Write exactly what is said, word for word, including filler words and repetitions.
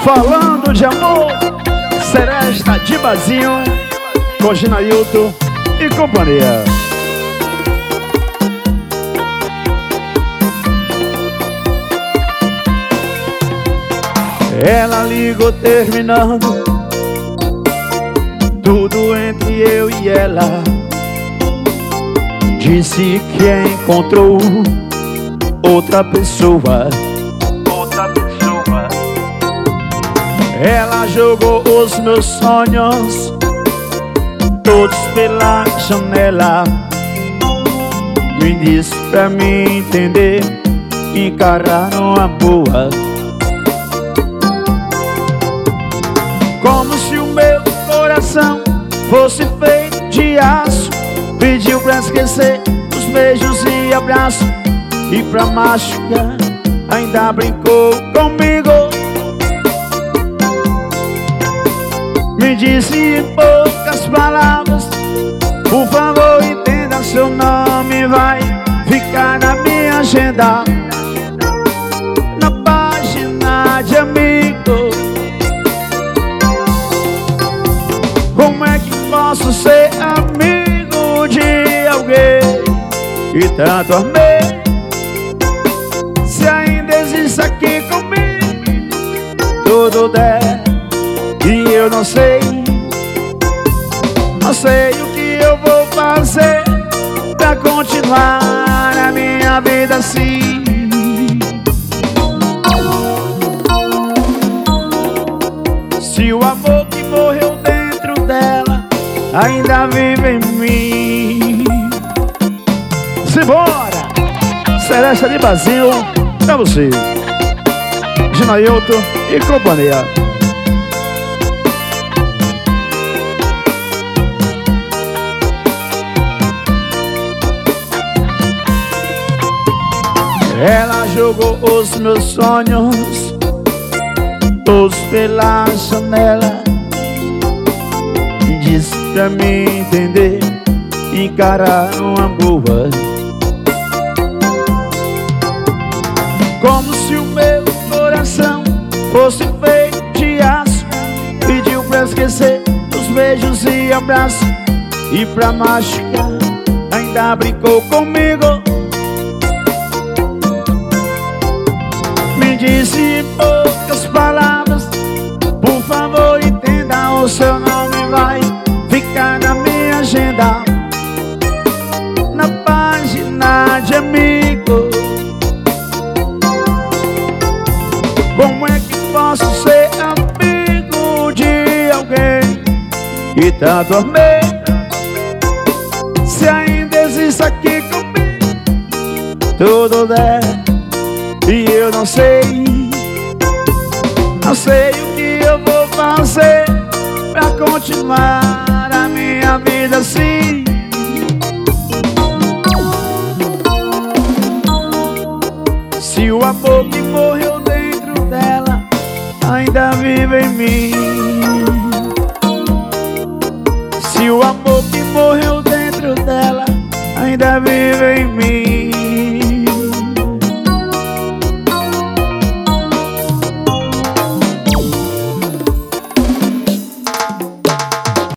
Falando de amor, Seresta de Bazinho, com Ginailton e companhia. Ela ligou terminando tudo entre eu e ela. Disse que encontrou outra pessoa. Outra pessoa. Ela jogou os meus sonhos todos pela janela e disse pra mim entender, encarar numa boa. Como se o meu coração fosse feito de aço, pediu pra esquecer os beijos e abraços, e pra machucar ainda brincou comigo. Me disse em poucas palavras: por favor entenda, seu nome vai ficar na minha agenda, na página de amigo. Como é que posso ser amigo de alguém que tanto amei, se ainda existe aqui comigo tudo der e eu não sei, não sei o que eu vou fazer pra continuar a minha vida assim. Se o amor que morreu dentro dela ainda vive em mim. Simbora! Seresta de Bazinho pra você, Ginailton e companhia. Ela jogou os meus sonhos todos pela janela e disse pra mim entender, encarar uma boa. Como se o meu coração fosse feito de aço, pediu pra esquecer os beijos e abraços, e pra machucar ainda brincou comigo. Me disse em poucas palavras: por favor entenda, o seu nome vai ficar na minha agenda, na página de amigo. Como é que posso ser amigo de alguém que tanto amei, se ainda existe aqui comigo tudo der e eu não sei, não sei o que eu vou fazer pra continuar a minha vida assim. Se o amor que morreu dentro dela ainda vive em mim.